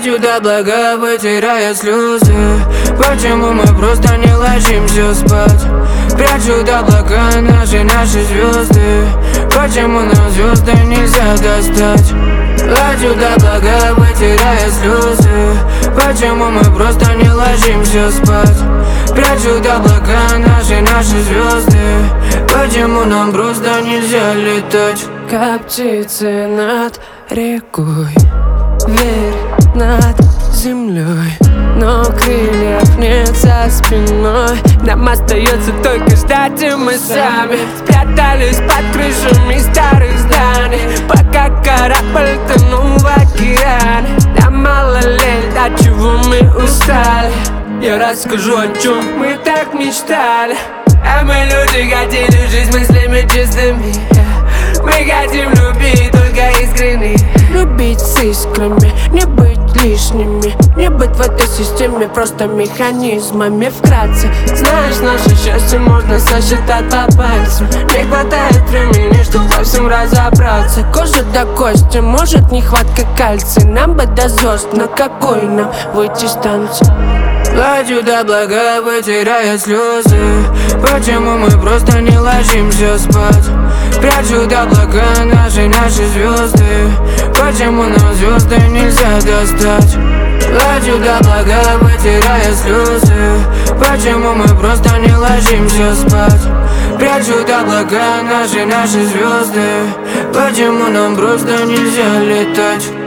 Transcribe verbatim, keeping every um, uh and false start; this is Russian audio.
Плачут облака, вытирая слезы. Почему мы просто не ложимся спать? Прячут облака наши, наши звезды. Почему нам звезды нельзя достать? Плачут облака, вытирая слезы. Почему мы просто не ложимся спать? Прячут облака наши, наши звезды. Почему нам просто нельзя летать? Как птицы над рекой, вверх над землей, но крыльев нет за спиной. Нам остается только ждать, и мы сами спрятались под крышами старых зданий, пока корабль тонул в океане. Нам мало лет, от чего мы устали. Я расскажу, о чем мы так мечтали. А мы люди хотели жизнь мыслями чистыми. Мы хотим любить только искренне. Любить с искрами, не быть лишними. Не быть в этой системе просто механизмами. Вкратце, знаешь, наше счастье можно сосчитать по пальцам. Не хватает времени, чтобы во всем разобраться. Кожа до кости, может нехватка кальция. Нам бы до звезд, на какой нам выйти с танца? Плачут облака, вытирая слезы. Почему мы просто не ложимся спать? Прячут облака наши, наши звезды. Почему нам звезды нельзя достать? Плачут облака, вытирая слезы. Почему мы просто не ложимся спать? Прячут облака наши, наши звезды. Почему нам просто нельзя летать?